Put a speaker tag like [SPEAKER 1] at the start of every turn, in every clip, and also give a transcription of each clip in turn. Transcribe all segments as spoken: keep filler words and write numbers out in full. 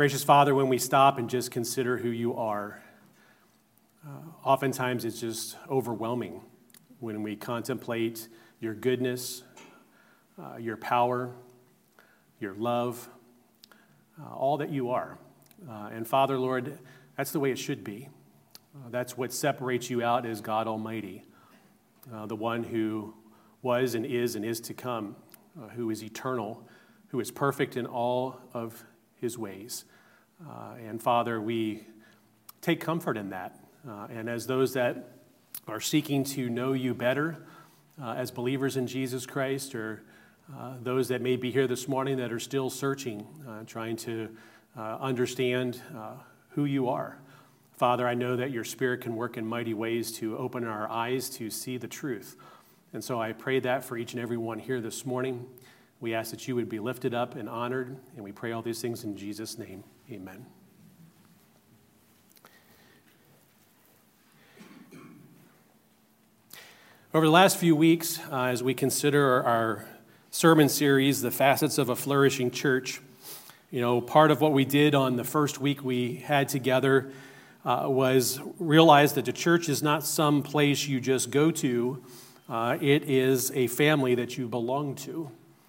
[SPEAKER 1] Gracious Father, when we stop and just consider who you are, uh, oftentimes it's just overwhelming when we contemplate your goodness, uh, your power, your love, uh, all that you are. Uh, and Father, Lord, that's the way it should be. Uh, that's what separates you out as God Almighty, uh, the one who was and is and is to come, uh, who is eternal, who is perfect in all of his ways. Uh, and Father, we take comfort in that. Uh, and as those that are seeking to know you better uh, as believers in Jesus Christ, or uh, those that may be here this morning that are still searching, uh, trying to uh, understand uh, who you are. Father, I know that your Spirit can work in mighty ways to open our eyes to see the truth. And so I pray that for each and every one here this morning. We ask that you would be lifted up and honored, and we pray all these things in Jesus' name. Amen. Over the last few weeks, uh, as we consider our sermon series, The Facets of a Flourishing Church, you know, part of what we did on the first week we had together uh, was realize that the church is not some place you just go to. Uh, it is a family that you belong to.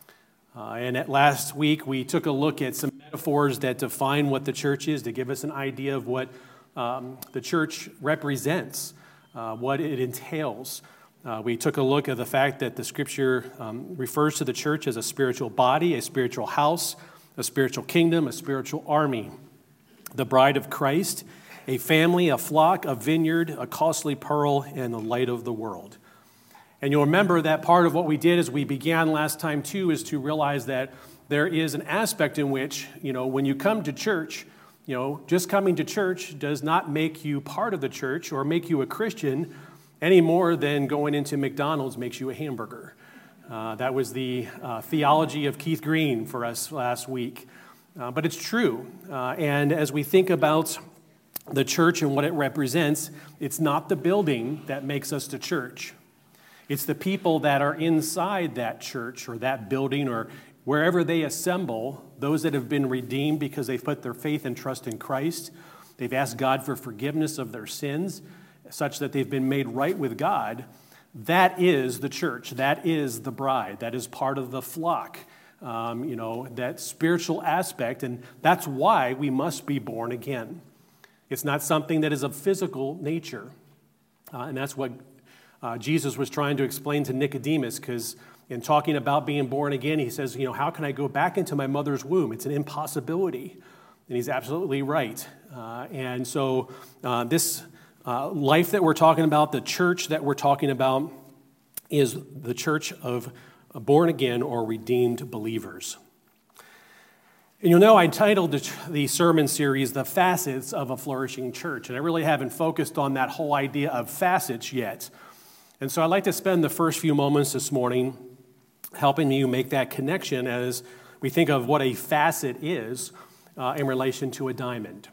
[SPEAKER 1] Uh, and at last week, we took a look at some metaphors that define what the church is, to give us an idea of what um, the church represents, uh, what it entails. Uh, we took a look at the fact that the Scripture um, refers to the church as a spiritual body, a spiritual house, a spiritual kingdom, a spiritual army, the bride of Christ, a family, a flock, a vineyard, a costly pearl, and the light of the world. And you'll remember that part of what we did as we began last time too is to realize that there is an aspect in which, you know, when you come to church, you know, just coming to church does not make you part of the church or make you a Christian any more than going into McDonald's makes you a hamburger. Uh, that was the uh, theology of Keith Green for us last week. Uh, but it's true. Uh, and as we think about the church and what it represents, it's not the building that makes us the church. It's the people that are inside that church or that building or wherever they assemble, those that have been redeemed because they've put their faith and trust in Christ. They've asked God for forgiveness of their sins, such that they've been made right with God. That is the church. That is the bride. That is part of the flock. Um, you know, that spiritual aspect, and that's why we must be born again. It's not something that is of physical nature, uh, and that's what Uh, Jesus was trying to explain to Nicodemus, because in talking about being born again, he says, you know, how can I go back into my mother's womb? It's an impossibility. And he's absolutely right. Uh, and so uh, this uh, life that we're talking about, the church that we're talking about, is the church of born again or redeemed believers. And you'll know I titled the, the sermon series, The Facets of a Flourishing Church. And I really haven't focused on that whole idea of facets yet. And so I'd like to spend the first few moments this morning helping you make that connection as we think of what a facet is uh, in relation to a diamond.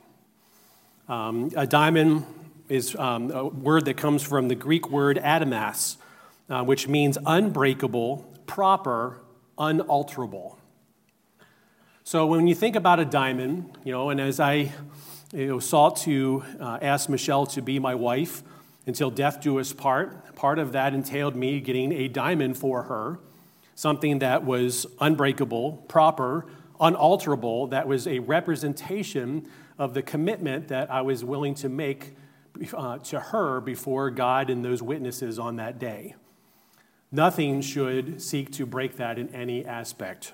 [SPEAKER 1] Um, a diamond is um, a word that comes from the Greek word adamas, uh, which means unbreakable, proper, unalterable. So when you think about a diamond, you know, and as I you know, sought to uh, ask Michelle to be my wife, until death do us part. Part of that entailed me getting a diamond for her, something that was unbreakable, proper, unalterable, that was a representation of the commitment that I was willing to make uh, to her before God and those witnesses on that day. Nothing should seek to break that in any aspect.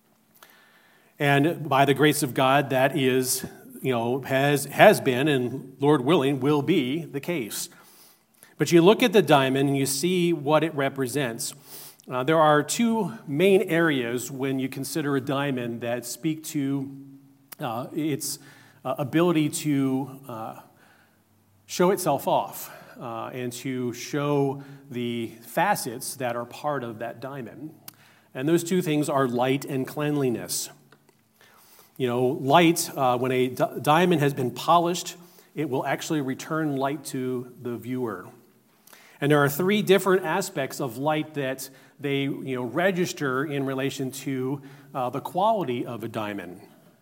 [SPEAKER 1] And by the grace of God, that is, you know, has, has been, and Lord willing, will be the case. But you look at the diamond and you see what it represents. Uh, there are two main areas when you consider a diamond that speak to uh, its uh, ability to uh, show itself off uh, and to show the facets that are part of that diamond. And those two things are light and cleanliness. You know, light, uh, when a di- diamond has been polished, it will actually return light to the viewer. And there are three different aspects of light that they you know, register in relation to uh, the quality of a diamond.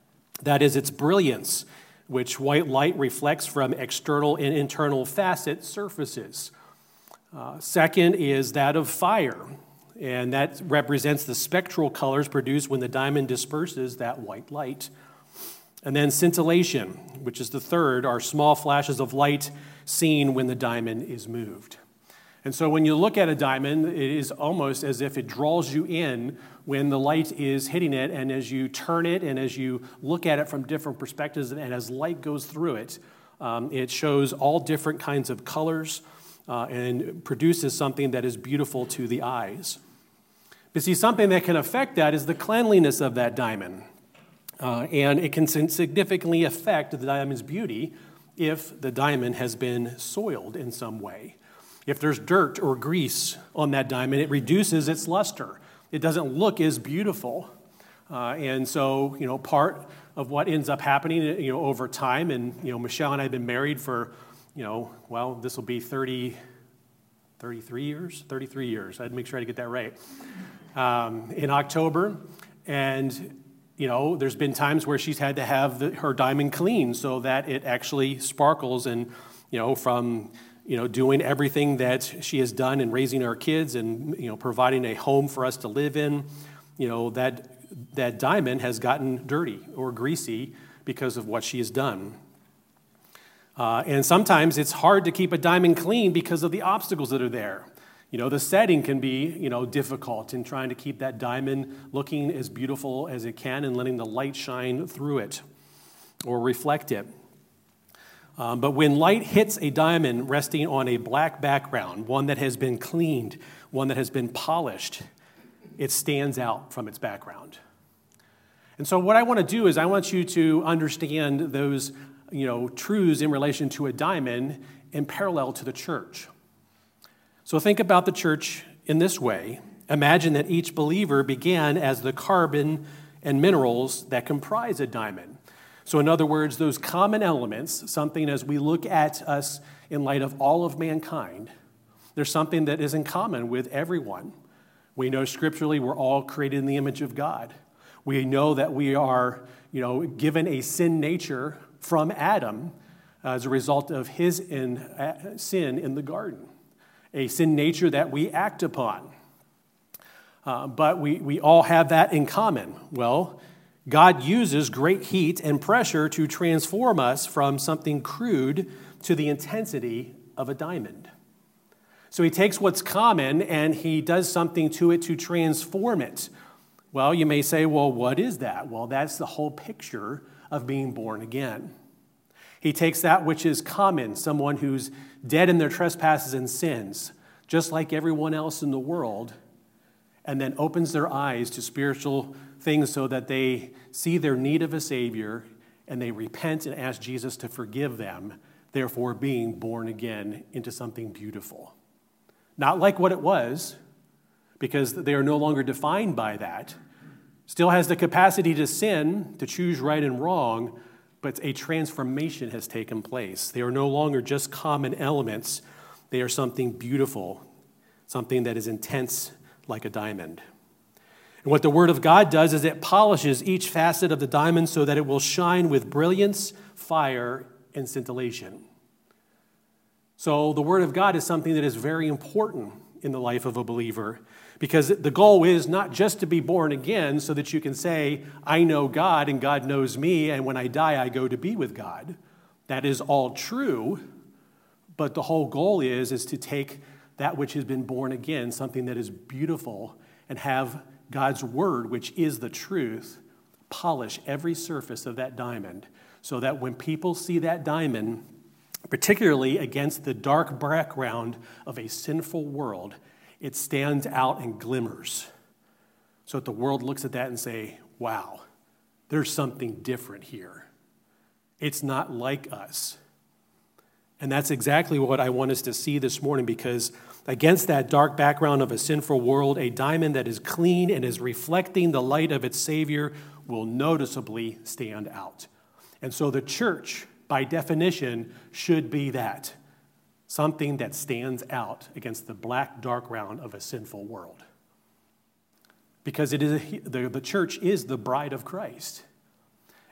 [SPEAKER 1] That is its brilliance, which white light reflects from external and internal facet surfaces. Uh, second is that of fire, and that represents the spectral colors produced when the diamond disperses that white light. And then scintillation, which is the third, are small flashes of light seen when the diamond is moved. And so when you look at a diamond, it is almost as if it draws you in when the light is hitting it, and as you turn it and as you look at it from different perspectives and as light goes through it, um, it shows all different kinds of colors uh, and produces something that is beautiful to the eyes. But see, something that can affect that is the cleanliness of that diamond. Uh, and it can significantly affect the diamond's beauty if the diamond has been soiled in some way. If there's dirt or grease on that diamond, it reduces its luster. It doesn't look as beautiful. Uh, and so, you know, part of what ends up happening, you know, over time, and, you know, Michelle and I have been married for, you know, well, this will be thirty, thirty-three years? thirty-three years. I'd make sure I get that right. Um, in October, and you know, there's been times where she's had to have the, her diamond cleaned so that it actually sparkles, and, you know, from, you know, doing everything that she has done in raising our kids and, you know, providing a home for us to live in, you know, that that diamond has gotten dirty or greasy because of what she has done. Uh, and sometimes it's hard to keep a diamond clean because of the obstacles that are there. You know, the setting can be, you know, difficult in trying to keep that diamond looking as beautiful as it can and letting the light shine through it or reflect it. Um, but when light hits a diamond resting on a black background, one that has been cleaned, one that has been polished, it stands out from its background. And so what I want to do is I want you to understand those, you know, truths in relation to a diamond in parallel to the church. So think about the church in this way. Imagine that each believer began as the carbon and minerals that comprise a diamond. So in other words, those common elements, something as we look at us in light of all of mankind, there's something that is in common with everyone. We know scripturally we're all created in the image of God. We know that we are, you know, given a sin nature from Adam as a result of his in, uh, sin in the garden. A sin nature that we act upon. Uh, but we, we all have that in common. Well, God uses great heat and pressure to transform us from something crude to the intensity of a diamond. So he takes what's common and he does something to it to transform it. Well, you may say, well, what is that? Well, that's the whole picture of being born again. He takes that which is common, someone who's dead in their trespasses and sins, just like everyone else in the world, and then opens their eyes to spiritual things so that they see their need of a Savior and they repent and ask Jesus to forgive them, therefore being born again into something beautiful. Not like what it was, because they are no longer defined by that. Still has the capacity to sin, to choose right and wrong, but a transformation has taken place. They are no longer just common elements. They are something beautiful, something that is intense like a diamond. And what the Word of God does is it polishes each facet of the diamond so that it will shine with brilliance, fire, and scintillation. So the Word of God is something that is very important in the life of a believer, because the goal is not just to be born again so that you can say, I know God and God knows me, and when I die, I go to be with God. That is all true, but the whole goal is, is to take that which has been born again, something that is beautiful, and have God's word, which is the truth, polish every surface of that diamond so that when people see that diamond, particularly against the dark background of a sinful world, it stands out and glimmers. So that the world looks at that and say, wow, there's something different here. It's not like us. And that's exactly what I want us to see this morning, because against that dark background of a sinful world, a diamond that is clean and is reflecting the light of its Savior will noticeably stand out. And so the church, by definition, should be that. Something that stands out against the black, dark ground of a sinful world. Because it is a, the, the church is the bride of Christ.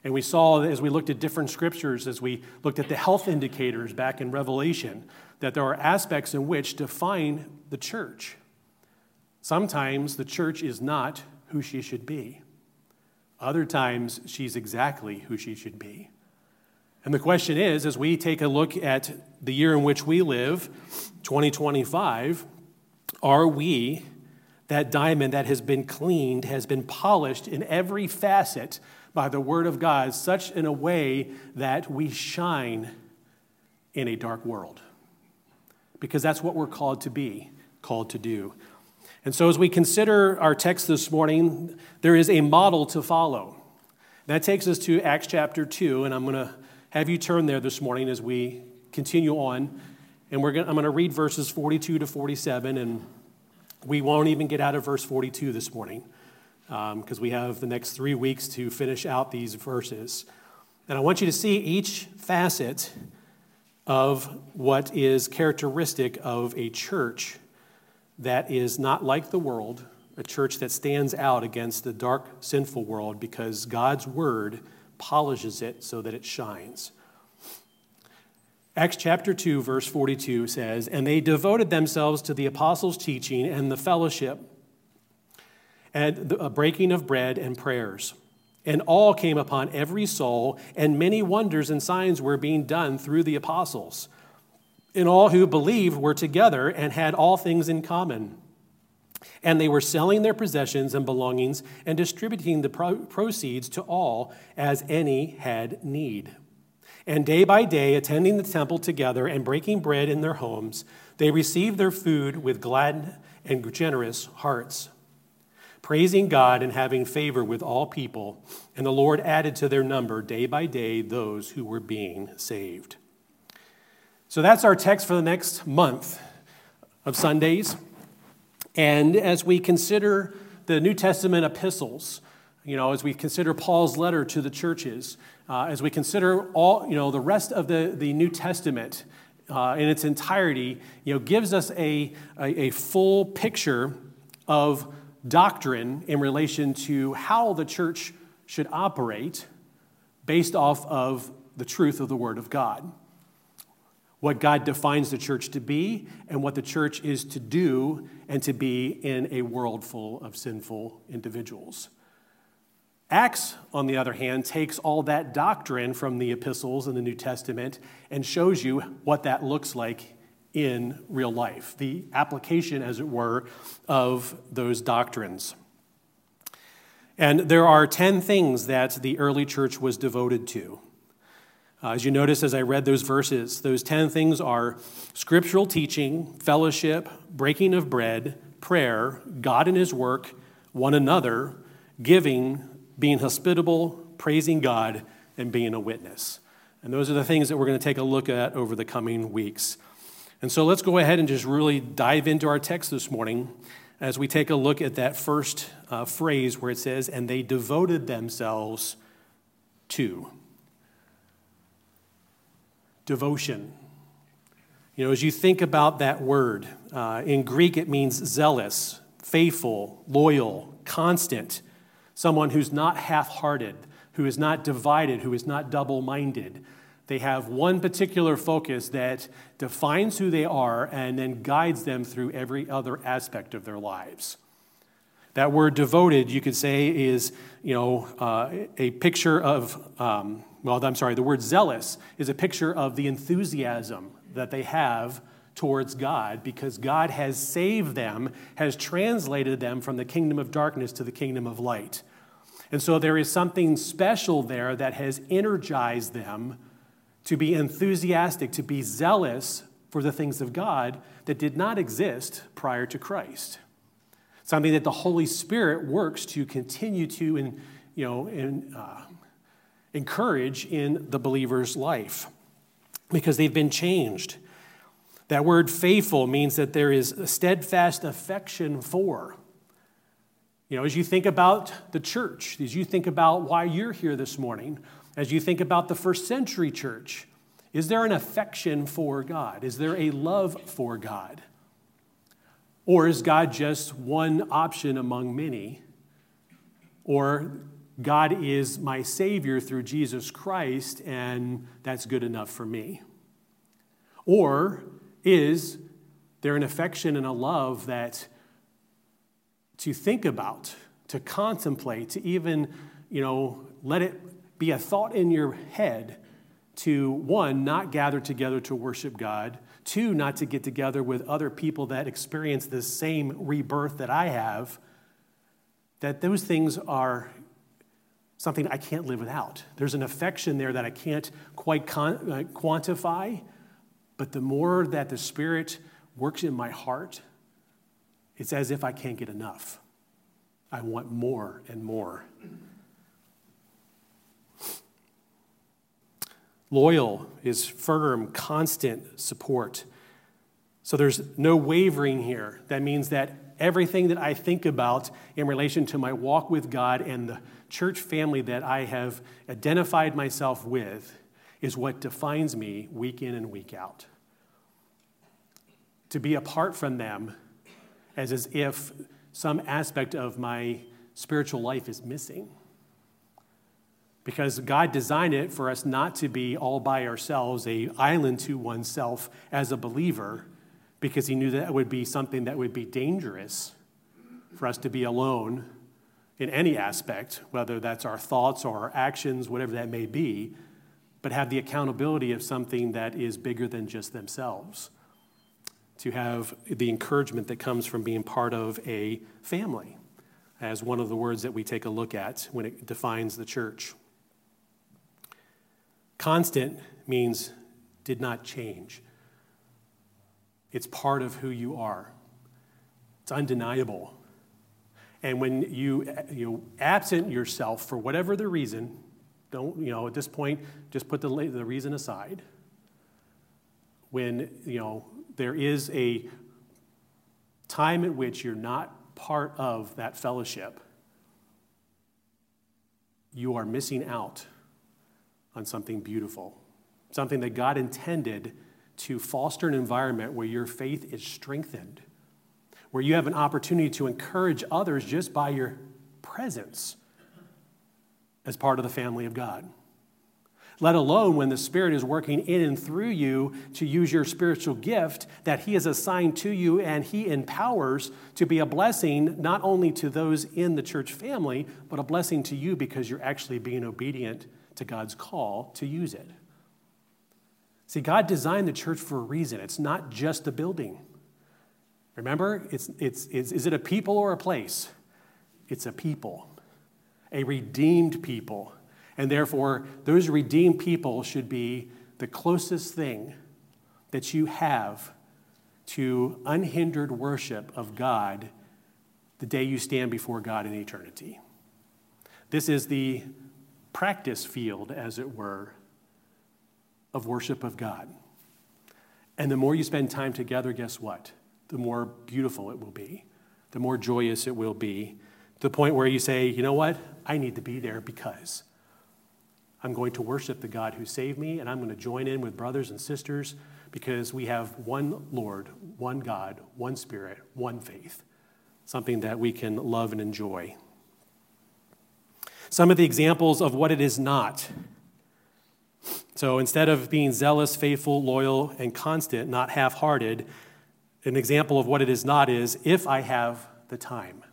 [SPEAKER 1] And we saw as we looked at different scriptures, as we looked at the health indicators back in Revelation, that there are aspects in which define the church. Sometimes the church is not who she should be. Other times she's exactly who she should be. And the question is, as we take a look at the year in which we live, twenty twenty-five, are we that diamond that has been cleaned, has been polished in every facet by the Word of God, such in a way that we shine in a dark world? Because that's what we're called to be, called to do. And so as we consider our text this morning, there is a model to follow. That takes us to Acts chapter two, and I'm going to have you turn there this morning as we continue on. And we're going I'm going to read verses forty-two to forty-seven, and we won't even get out of verse forty-two this morning because um, we have the next three weeks to finish out these verses. And I want you to see each facet of what is characteristic of a church that is not like the world, a church that stands out against the dark, sinful world because God's word polishes it so that it shines. Acts chapter two, verse forty-two says, "And they devoted themselves to the apostles' teaching and the fellowship, and the breaking of bread and prayers. And all came upon every soul, and many wonders and signs were being done through the apostles. And all who believed were together and had all things in common. And they were selling their possessions and belongings and distributing the pro- proceeds to all as any had need. And day by day, attending the temple together and breaking bread in their homes, they received their food with glad and generous hearts, praising God and having favor with all people. And the Lord added to their number day by day those who were being saved." So that's our text for the next month of Sundays. And as we consider the New Testament epistles, you know, as we consider Paul's letter to the churches, uh, as we consider all, you know, the rest of the, the New Testament uh, in its entirety, you know, gives us a, a, a full picture of doctrine in relation to how the church should operate based off of the truth of the Word of God. What God defines the church to be and what the church is to do and to be in a world full of sinful individuals. Acts, on the other hand, takes all that doctrine from the epistles in the New Testament and shows you what that looks like in real life, the application, as it were, of those doctrines. And there are ten things that the early church was devoted to. Uh, as you notice as I read those verses, those ten things are scriptural teaching, fellowship, breaking of bread, prayer, God and his work, one another, giving, being hospitable, praising God, and being a witness. And those are the things that we're going to take a look at over the coming weeks. And so let's go ahead and just really dive into our text this morning as we take a look at that first uh, phrase where it says, "And they devoted themselves to." Devotion. You know, as you think about that word, uh, in Greek it means zealous, faithful, loyal, constant, someone who's not half-hearted, who is not divided, who is not double-minded. They have one particular focus that defines who they are and then guides them through every other aspect of their lives. That word devoted, you could say, is, you know, uh, a picture of, um, well, I'm sorry, the word zealous is a picture of the enthusiasm that they have towards God because God has saved them, has translated them from the kingdom of darkness to the kingdom of light. And so there is something special there that has energized them to be enthusiastic, to be zealous for the things of God that did not exist prior to Christ. Something that the Holy Spirit works to continue to in, you know, in, uh, encourage in the believer's life because they've been changed. That word faithful means that there is a steadfast affection for. You know, as you think about the church, as you think about why you're here this morning, as you think about the first century church, is there an affection for God? Is there a love for God? Or is God just one option among many? Or God is my Savior through Jesus Christ, and that's good enough for me? Or is there an affection and a love that to think about, to contemplate, to even, you know, let it be a thought in your head to, one, not gather together to worship God, two, not to get together with other people that experience this same rebirth that I have, that those things are something I can't live without. There's an affection there that I can't quite con- uh, quantify, but the more that the Spirit works in my heart, it's as if I can't get enough. I want more and more. Loyal is firm, constant support. So there's no wavering here. That means that everything that I think about in relation to my walk with God and the church family that I have identified myself with is what defines me week in and week out. To be apart from them as, as if some aspect of my spiritual life is missing. Because God designed it for us not to be all by ourselves, a island to oneself as a believer, because he knew that would be something that would be dangerous for us to be alone in any aspect, whether that's our thoughts or our actions, whatever that may be, but have the accountability of something that is bigger than just themselves. To have the encouragement that comes from being part of a family, as one of the words that we take a look at when it defines the church. Constant means did not change. It's part of who you are. It's undeniable. And when you, you absent yourself for whatever the reason, don't, you know, at this point, just put the, the reason aside. When, you know, there is a time at which you're not part of that fellowship, you are missing out on something beautiful, something that God intended to foster an environment where your faith is strengthened, where you have an opportunity to encourage others just by your presence as part of the family of God. Let alone when the Spirit is working in and through you to use your spiritual gift that he has assigned to you and he empowers to be a blessing not only to those in the church family, but a blessing to you because you're actually being obedient to God's call to use it. See, God designed the church for a reason. It's not just a building. Remember, it's, it's, it's, is it a people or a place? It's a people, a redeemed people. And therefore, those redeemed people should be the closest thing that you have to unhindered worship of God the day you stand before God in eternity. This is the practice field, as it were, of worship of God. And the more you spend time together, guess what? The more beautiful it will be, the more joyous it will be, to the point where you say, you know what? I need to be there because I'm going to worship the God who saved me, and I'm going to join in with brothers and sisters because we have one Lord, one God, one Spirit, one faith, something that we can love and enjoy. Some of the examples of what it is not. So instead of being zealous, faithful, loyal, and constant, not half-hearted, an example of what it is not is if I have the time,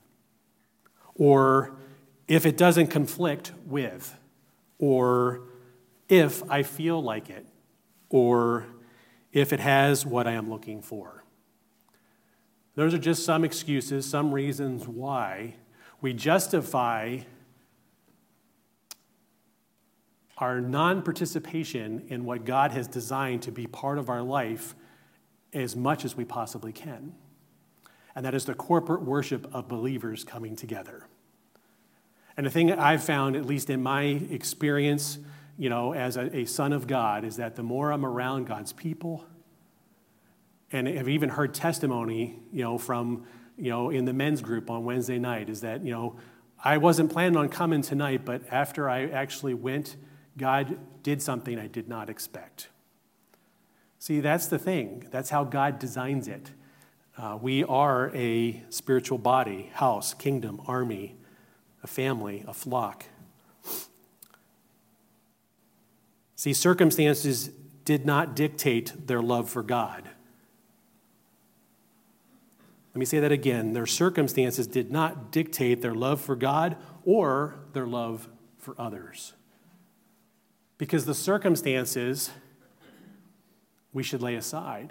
[SPEAKER 1] or if it doesn't conflict with, or if I feel like it, or if it has what I am looking for. Those are just some excuses, some reasons why we justify our non-participation in what God has designed to be part of our life as much as we possibly can. And that is the corporate worship of believers coming together. And the thing that I've found, at least in my experience, you know, as a, a son of God, is that the more I'm around God's people, and I've even heard testimony, you know, from, you know, in the men's group on Wednesday night, is that, you know, I wasn't planning on coming tonight, but after I actually went, God did something I did not expect. See, that's the thing. That's how God designs it. Uh, we are a spiritual body, house, kingdom, army, a family, a flock. See, circumstances did not dictate their love for God. Let me say that again. Their circumstances did not dictate their love for God or their love for others. Because the circumstances we should lay aside.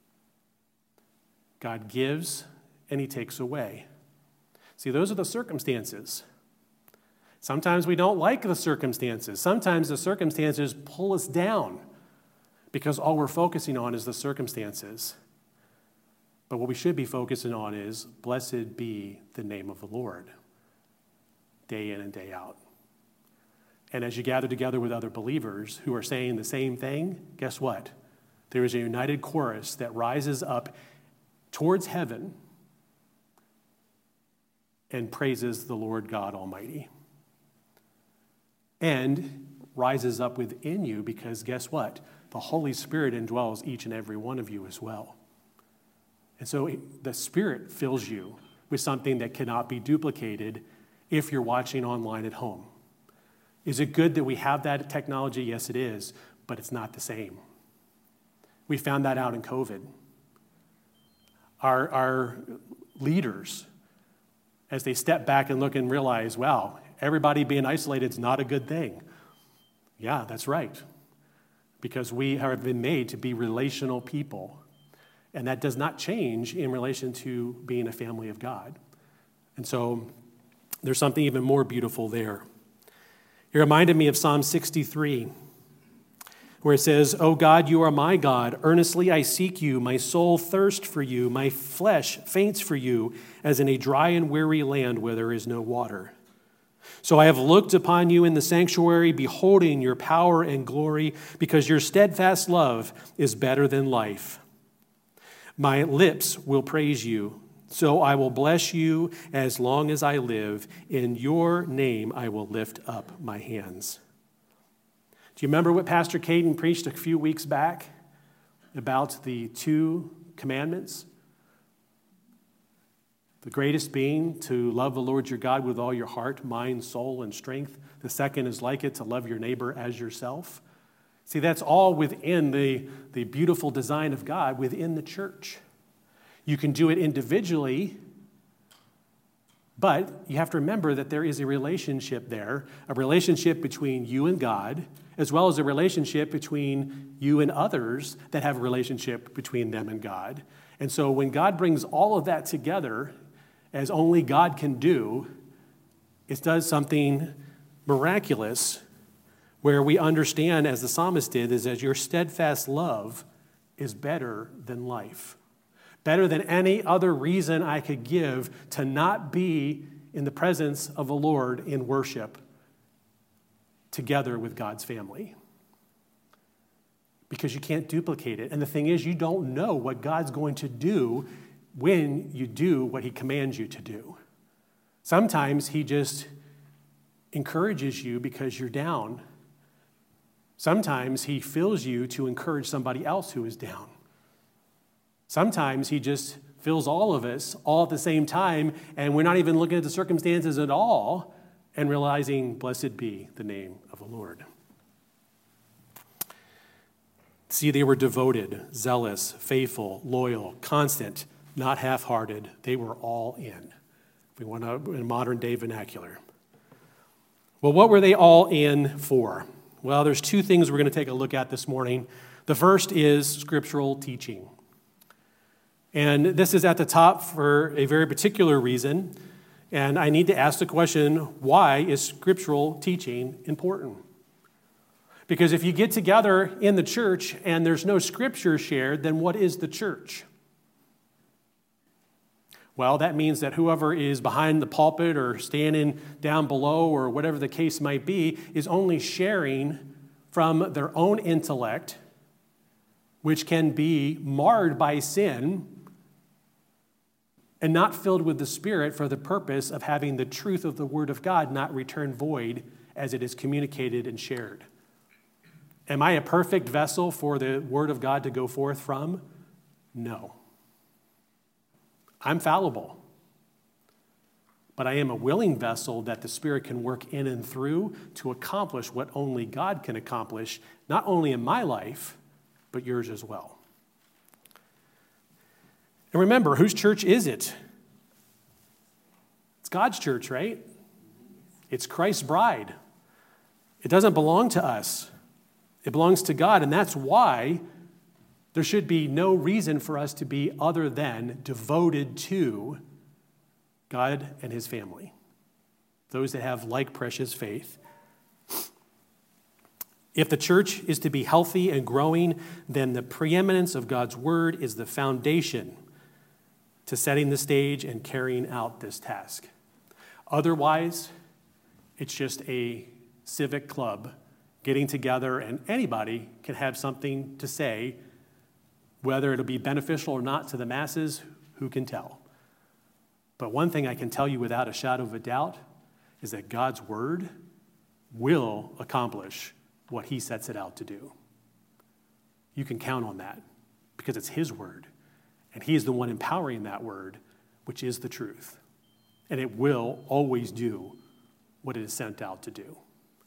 [SPEAKER 1] God gives and he takes away. See, those are the circumstances. Sometimes we don't like the circumstances. Sometimes the circumstances pull us down because all we're focusing on is the circumstances. But what we should be focusing on is, blessed be the name of the Lord, day in and day out. And as you gather together with other believers who are saying the same thing, guess what? There is a united chorus that rises up towards heaven and praises the Lord God Almighty. And rises up within you because guess what? The Holy Spirit indwells each and every one of you as well. And so the Spirit fills you with something that cannot be duplicated if you're watching online at home. Is it good that we have that technology? Yes, it is, but it's not the same. We found that out in COVID. Our, our leaders, as they step back and look and realize, wow, everybody being isolated is not a good thing. Yeah, that's right. Because we have been made to be relational people. And that does not change in relation to being a family of God. And so there's something even more beautiful there. It reminded me of Psalm sixty-three, where it says, "O God, you are my God. Earnestly I seek you. My soul thirsts for you. My flesh faints for you, as in a dry and weary land where there is no water. So I have looked upon you in the sanctuary, beholding your power and glory, because your steadfast love is better than life. My lips will praise you, so I will bless you as long as I live. In your name I will lift up my hands." Do you remember what Pastor Caden preached a few weeks back about the two commandments? The greatest being to love the Lord your God with all your heart, mind, soul, and strength. The second is like it, to love your neighbor as yourself. See, that's all within the, the beautiful design of God within the church. You can do it individually, but you have to remember that there is a relationship there, a relationship between you and God, as well as a relationship between you and others that have a relationship between them and God. And so when God brings all of that together, as only God can do, it does something miraculous where we understand, as the psalmist did, is that your steadfast love is better than life. Better than any other reason I could give to not be in the presence of the Lord in worship together with God's family. Because you can't duplicate it. And the thing is, you don't know what God's going to do when you do what he commands you to do. Sometimes he just encourages you because you're down. Sometimes he fills you to encourage somebody else who is down. Sometimes he just fills all of us all at the same time, and we're not even looking at the circumstances at all and realizing, blessed be the name of the Lord. See, they were devoted, zealous, faithful, loyal, constant, not half-hearted. They were all in. If we want to, in modern day vernacular. Well, what were they all in for? Well, there's two things we're going to take a look at this morning. The first is scriptural teaching. And this is at the top for a very particular reason. And I need to ask the question, why is scriptural teaching important? Because if you get together in the church and there's no scripture shared, then what is the church? Well, that means that whoever is behind the pulpit or standing down below or whatever the case might be is only sharing from their own intellect, which can be marred by sin and not filled with the Spirit for the purpose of having the truth of the Word of God not return void as it is communicated and shared. Am I a perfect vessel for the Word of God to go forth from? No. I'm fallible. but I am a willing vessel that the Spirit can work in and through to accomplish what only God can accomplish, not only in my life, but yours as well. And remember, whose church is it? It's God's church, right? It's Christ's bride. It doesn't belong to us. It belongs to God, and that's why there should be no reason for us to be other than devoted to God and his family, those that have like precious faith. If the church is to be healthy and growing, then the preeminence of God's word is the foundation to setting the stage and carrying out this task. Otherwise, it's just a civic club getting together, and anybody can have something to say. Whether it'll be beneficial or not to the masses, who can tell? But one thing I can tell you without a shadow of a doubt is that God's word will accomplish what he sets it out to do. You can count on that because it's his word, and he is the one empowering that word, which is the truth. And it will always do what it is sent out to do.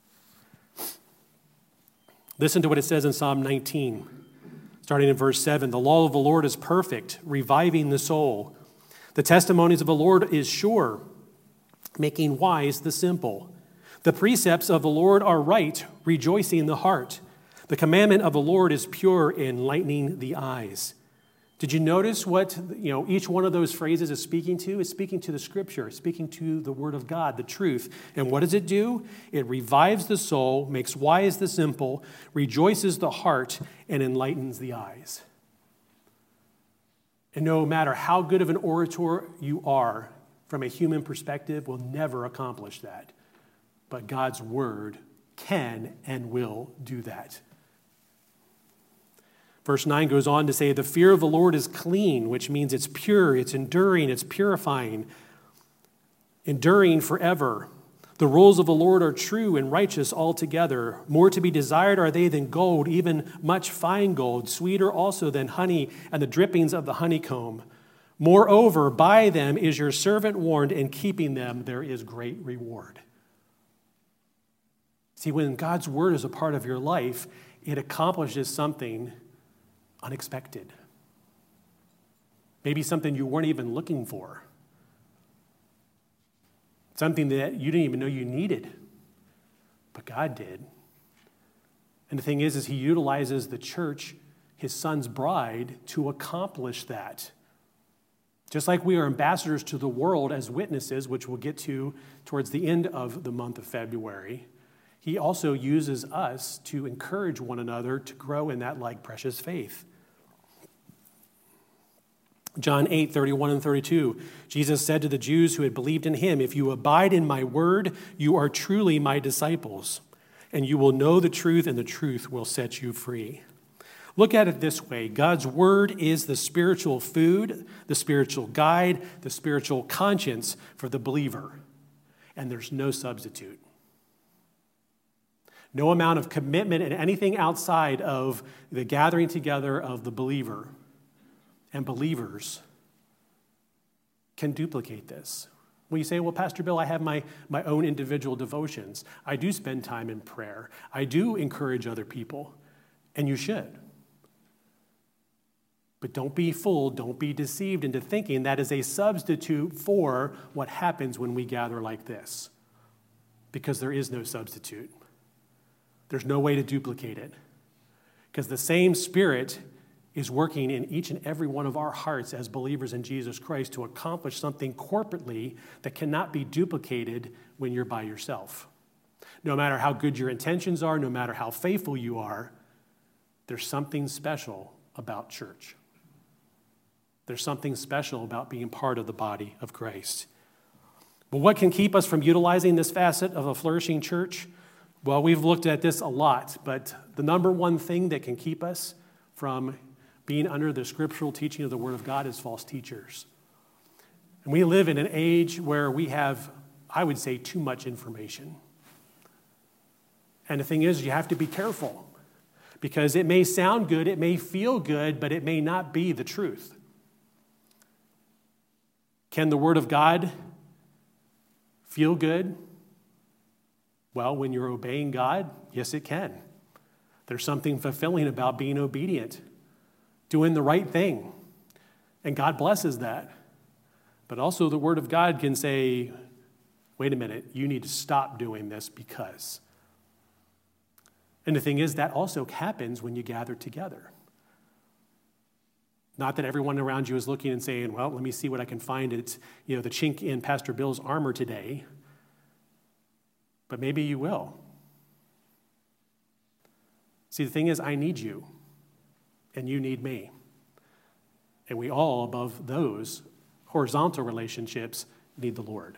[SPEAKER 1] Listen to what it says in Psalm nineteen, starting in verse seven. The law of the Lord is perfect, reviving the soul. The testimonies of the Lord is sure, making wise the simple. The precepts of the Lord are right, rejoicing the heart. The commandment of the Lord is pure, enlightening the eyes. Did you notice what, you know, each one of those phrases is speaking to? It's speaking to the scripture, it's speaking to the word of God, the truth. And what does it do? It revives the soul, makes wise the simple, rejoices the heart, and enlightens the eyes. And no matter how good of an orator you are, from a human perspective, will never accomplish that. But God's word can and will do that. Verse nine goes on to say, the fear of the Lord is clean, which means it's pure, it's enduring, it's purifying, enduring forever. The rules of the Lord are true and righteous altogether. More to be desired are they than gold, even much fine gold, sweeter also than honey and the drippings of the honeycomb. Moreover, by them is your servant warned, and keeping them there is great reward. See, when God's word is a part of your life, it accomplishes something unexpected. Maybe something you weren't even looking for. Something that you didn't even know you needed, but God did. And the thing is, is he utilizes the church, his son's bride, to accomplish that. Just like we are ambassadors to the world as witnesses, which we'll get to towards the end of the month of February, he also uses us to encourage one another to grow in that like precious faith. John eight, thirty-one and thirty-two, Jesus said to the Jews who had believed in him, if you abide in my word, you are truly my disciples, and you will know the truth, and the truth will set you free. Look at it this way. God's word is the spiritual food, the spiritual guide, the spiritual conscience for the believer, and there's no substitute. No amount of commitment and anything outside of the gathering together of the believer and believers can duplicate this. Well, you say, well, Pastor Bill, I have my, my own individual devotions. I do spend time in prayer. I do encourage other people, and you should. But don't be fooled, don't be deceived into thinking that is a substitute for what happens when we gather like this, because there is no substitute. There's no way to duplicate it, because the same Spirit is working in each and every one of our hearts as believers in Jesus Christ to accomplish something corporately that cannot be duplicated when you're by yourself. No matter how good your intentions are, no matter how faithful you are, there's something special about church. There's something special about being part of the body of Christ. But what can keep us from utilizing this facet of a flourishing church? Well, we've looked at this a lot, but the number one thing that can keep us from being under the scriptural teaching of the Word of God is false teachers. And we live in an age where we have, I would say, too much information. And the thing is, you have to be careful, because it may sound good, it may feel good, but it may not be the truth. Can the Word of God feel good? Well, when you're obeying God, yes, it can. There's something fulfilling about being obedient, doing the right thing, and God blesses that. But also the Word of God can say, wait a minute, you need to stop doing this because. And the thing is, that also happens when you gather together. Not that everyone around you is looking and saying, well, let me see what I can find. It's, you know, the chink in Pastor Bill's armor today. But maybe you will. See, the thing is, I need you, and you need me. And we all, above those horizontal relationships, need the Lord.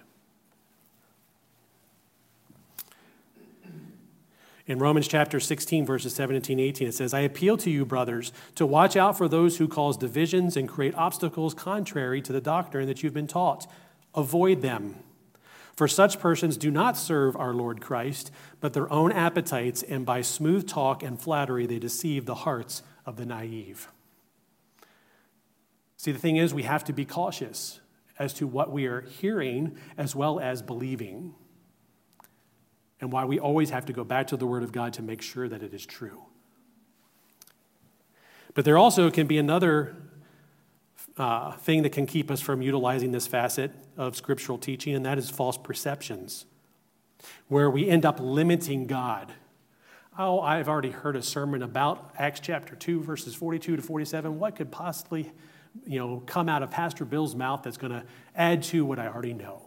[SPEAKER 1] In Romans chapter sixteen, verses seventeen, eighteen, it says, I appeal to you, brothers, to watch out for those who cause divisions and create obstacles contrary to the doctrine that you've been taught. Avoid them. For such persons do not serve our Lord Christ, but their own appetites, and by smooth talk and flattery they deceive the hearts of the naive. See, the thing is, we have to be cautious as to what we are hearing as well as believing, and why we always have to go back to the Word of God to make sure that it is true. But there also can be another uh, thing that can keep us from utilizing this facet of scriptural teaching, and that is false perceptions, where we end up limiting God. Oh, I've already heard a sermon about Acts chapter two, verses forty-two to forty-seven. What could possibly, you know, come out of Pastor Bill's mouth that's going to add to what I already know?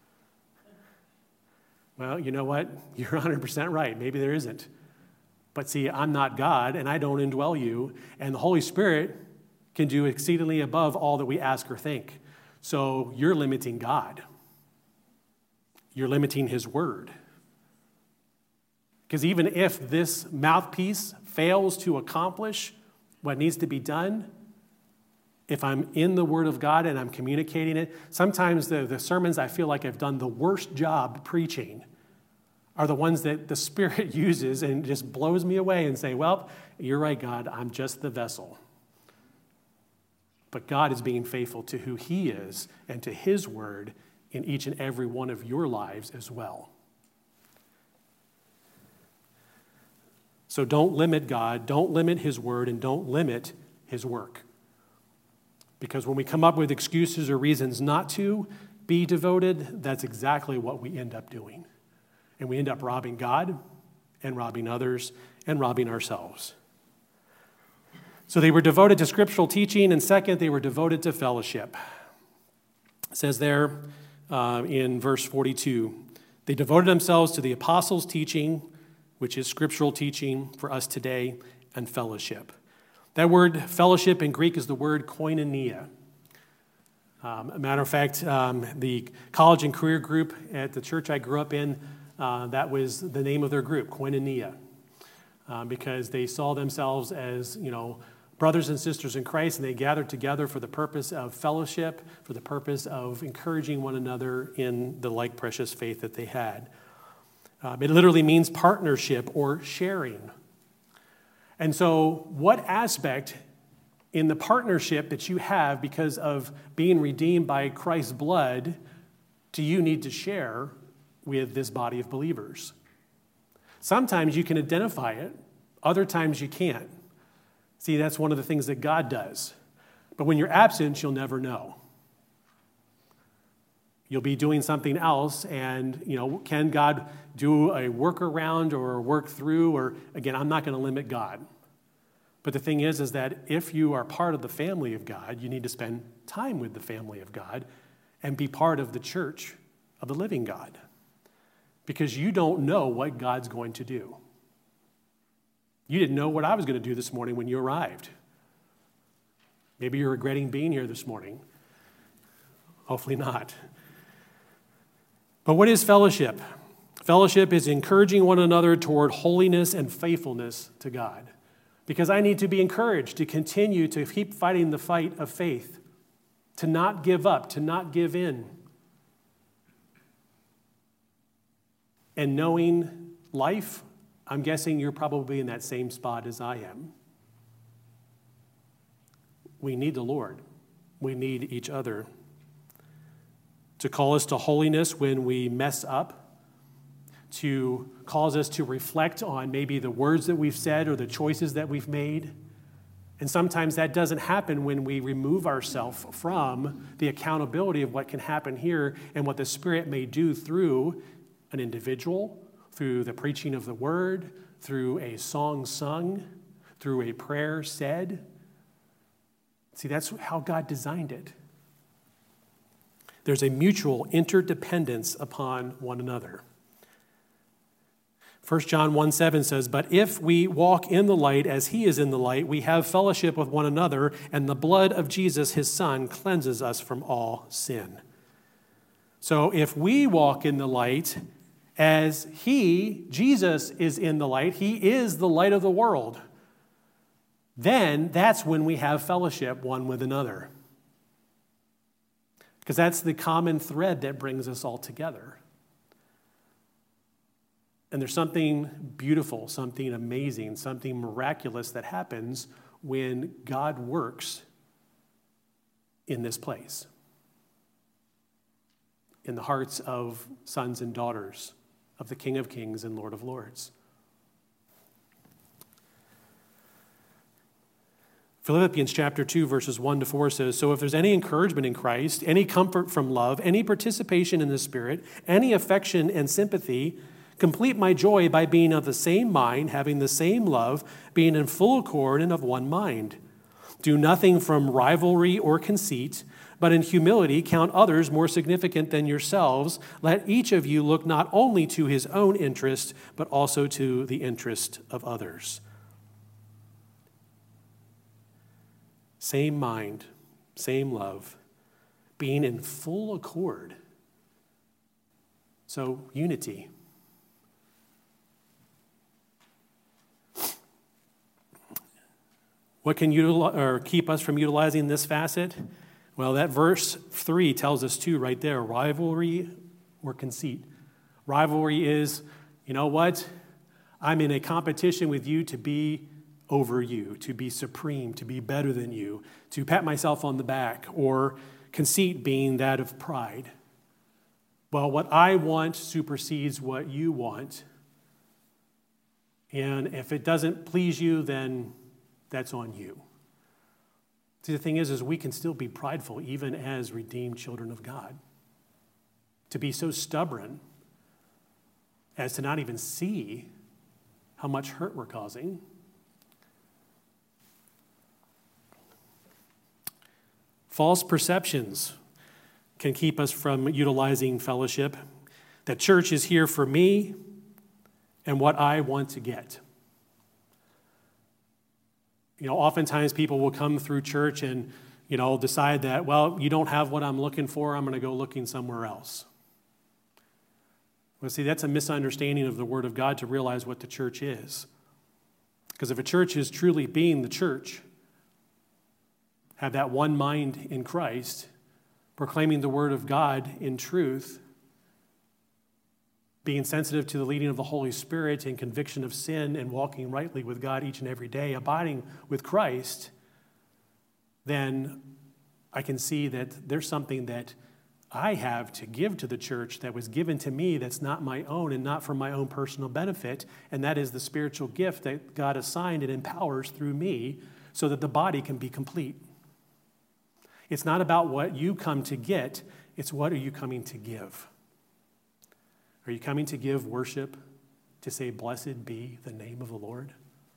[SPEAKER 1] Well, you know what? You're one hundred percent right. Maybe there isn't. But see, I'm not God, and I don't indwell you, and the Holy Spirit can do exceedingly above all that we ask or think. So you're limiting God. You're limiting His Word. Because even if this mouthpiece fails to accomplish what needs to be done, if I'm in the Word of God and I'm communicating it, sometimes the, the sermons I feel like I've done the worst job preaching are the ones that the Spirit uses and just blows me away and say, well, you're right, God, I'm just the vessel. But God is being faithful to who He is and to His Word in each and every one of your lives as well. So don't limit God, don't limit His Word, and don't limit His work. Because when we come up with excuses or reasons not to be devoted, that's exactly what we end up doing. And we end up robbing God and robbing others and robbing ourselves. So they were devoted to scriptural teaching, and second, they were devoted to fellowship. It says there uh, in verse forty-two, they devoted themselves to the apostles' teaching, which is scriptural teaching for us today, and fellowship. That word fellowship in Greek is the word koinonia. Um, a matter of fact, um, the college and career group at the church I grew up in, uh, that was the name of their group, koinonia, uh, because they saw themselves as, you know, brothers and sisters in Christ, and they gathered together for the purpose of fellowship, for the purpose of encouraging one another in the like precious faith that they had. Um, it literally means partnership or sharing. And so what aspect in the partnership that you have because of being redeemed by Christ's blood do you need to share with this body of believers? Sometimes you can identify it, other times you can't. See, that's one of the things that God does. But when you're absent, you'll never know. You'll be doing something else, and, you know, can God do a workaround or work through? Or, again, I'm not going to limit God. But the thing is, is that if you are part of the family of God, you need to spend time with the family of God and be part of the church of the living God. Because you don't know what God's going to do. You didn't know what I was going to do this morning when you arrived. Maybe you're regretting being here this morning. Hopefully not. But what is fellowship? Fellowship is encouraging one another toward holiness and faithfulness to God. Because I need to be encouraged to continue to keep fighting the fight of faith, to not give up, to not give in. And knowing life, I'm guessing you're probably in that same spot as I am. We need the Lord. We need each other. to call us to holiness when we mess up, to cause us to reflect on maybe the words that we've said or the choices that we've made. And sometimes that doesn't happen when we remove ourselves from the accountability of what can happen here and what the Spirit may do through an individual, through the preaching of the word, through a song sung, through a prayer said. See, that's how God designed it. There's a mutual interdependence upon one another. First John one seven says, "But if we walk in the light as he is in the light, we have fellowship with one another, and the blood of Jesus, his Son, cleanses us from all sin." So if we walk in the light as he, Jesus, is in the light, he is the light of the world, then that's when we have fellowship one with another. Because that's the common thread that brings us all together. And there's something beautiful, something amazing, something miraculous that happens when God works in this place, in the hearts of sons and daughters of the King of Kings and Lord of Lords. Philippians chapter two, verses one to four says, "So if there's any encouragement in Christ, any comfort from love, any participation in the Spirit, any affection and sympathy, complete my joy by being of the same mind, having the same love, being in full accord and of one mind. Do nothing from rivalry or conceit, but in humility count others more significant than yourselves. Let each of you look not only to his own interest, but also to the interest of others." Same mind, same love, being in full accord. So, unity. What can util- or keep us from utilizing this facet? Well, that verse three tells us too right there, rivalry or conceit. Rivalry is, you know what? I'm in a competition with you to be over you, to be supreme, to be better than you, to pat myself on the back, or conceit being that of pride. Well, what I want supersedes what you want. And if it doesn't please you, then that's on you. See, the thing is, is we can still be prideful even as redeemed children of God. To be so stubborn as to not even see how much hurt we're causing. False perceptions can keep us from utilizing fellowship. That church is here for me and what I want to get. You know, oftentimes people will come through church and, you know, decide that, well, you don't have what I'm looking for, I'm going to go looking somewhere else. Well, see, that's a misunderstanding of the Word of God to realize what the church is. Because if a church is truly being the church, have that one mind in Christ, proclaiming the Word of God in truth, being sensitive to the leading of the Holy Spirit and conviction of sin and walking rightly with God each and every day, abiding with Christ, then I can see that there's something that I have to give to the church that was given to me that's not my own and not for my own personal benefit, and that is the spiritual gift that God assigned and empowers through me so that the body can be complete. It's not about what you come to get, it's what are you coming to give. Are you coming to give worship, to say, "Blessed be the name of the Lord"?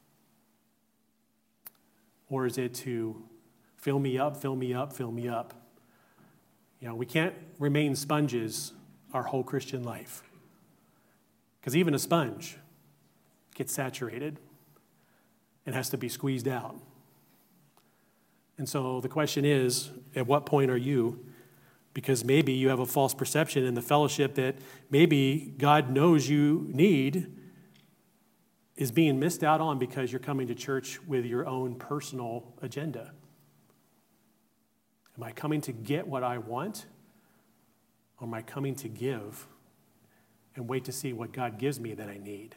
[SPEAKER 1] Or is it to fill me up, fill me up, fill me up? You know, we can't remain sponges our whole Christian life. Because even a sponge gets saturated and has to be squeezed out. And so the question is, at what point are you? Because maybe you have a false perception in the fellowship that maybe God knows you need is being missed out on because you're coming to church with your own personal agenda. Am I coming to get what I want? Or am I coming to give and wait to see what God gives me that I need?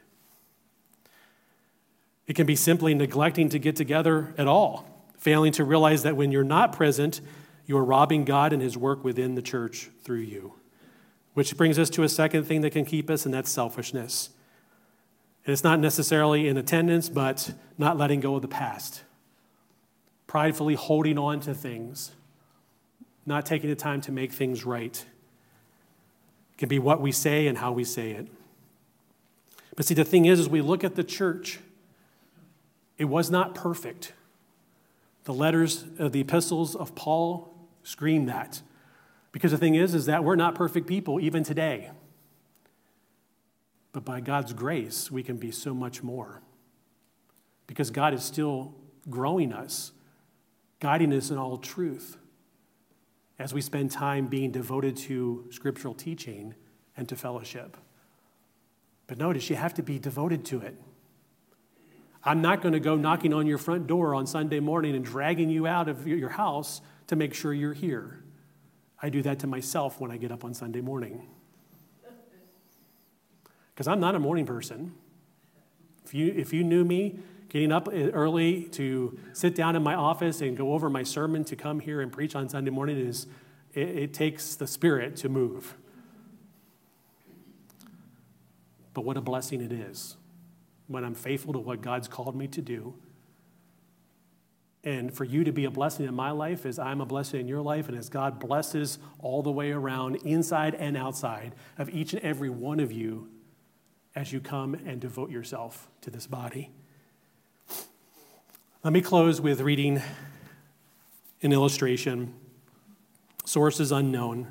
[SPEAKER 1] It can be simply neglecting to get together at all, failing to realize that when you're not present, you are robbing God and his work within the church through you. Which brings us to a second thing that can keep us, and that's selfishness. And it's not necessarily in attendance, but not letting go of the past. Pridefully holding on to things. Not taking the time to make things right. It can be what we say and how we say it. But see, the thing is, as we look at the church, it was not perfect. The letters of the epistles of Paul scream that. Because the thing is, is that we're not perfect people even today. But by God's grace, we can be so much more. Because God is still growing us, guiding us in all truth, as we spend time being devoted to scriptural teaching and to fellowship. But notice, you have to be devoted to it. I'm not going to go knocking on your front door on Sunday morning and dragging you out of your house to make sure you're here. I do that to myself when I get up on Sunday morning. Because I'm not a morning person. If you, if you knew me getting up early to sit down in my office and go over my sermon to come here and preach on Sunday morning, is it, it takes the Spirit to move. But what a blessing it is when I'm faithful to what God's called me to do. And for you to be a blessing in my life as I'm a blessing in your life, and as God blesses all the way around, inside and outside of each and every one of you as you come and devote yourself to this body. Let me close with reading an illustration. Source is unknown.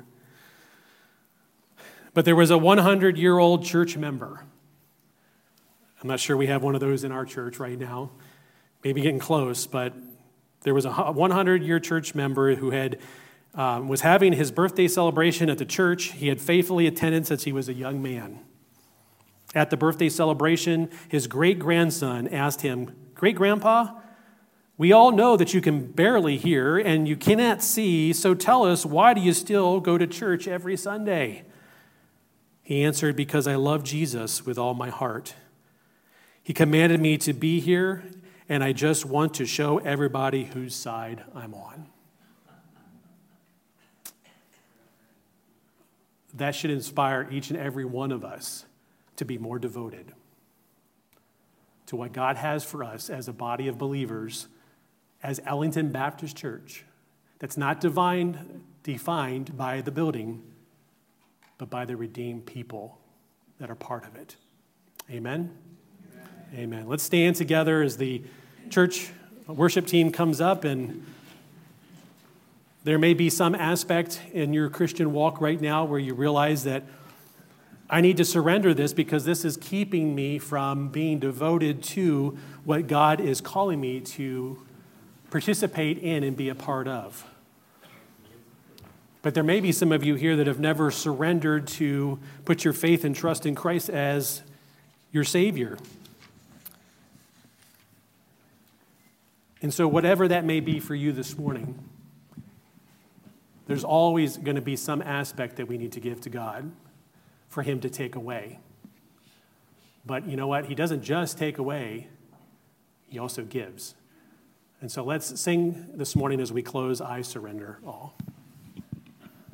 [SPEAKER 1] But there was a hundred-year-old church member. I'm not sure we have one of those in our church right now. Maybe getting close, but there was a hundred-year church member who had um, was having his birthday celebration at the church. He had faithfully attended since he was a young man. At the birthday celebration, his great-grandson asked him, "Great-grandpa, we all know that you can barely hear and you cannot see, so tell us, why do you still go to church every Sunday?" He answered, "Because I love Jesus with all my heart. He commanded me to be here, and I just want to show everybody whose side I'm on." That should inspire each and every one of us to be more devoted to what God has for us as a body of believers, as Ellington Baptist Church, that's not defined, defined by the building, but by the redeemed people that are part of it. Amen? Amen. Amen. Let's stand together as the church worship team comes up, and there may be some aspect in your Christian walk right now where you realize that I need to surrender this because this is keeping me from being devoted to what God is calling me to participate in and be a part of. But there may be some of you here that have never surrendered to put your faith and trust in Christ as your Savior. And so whatever that may be for you this morning, there's always going to be some aspect that we need to give to God for him to take away. But you know what? He doesn't just take away, he also gives. And so let's sing this morning as we close, "I Surrender All."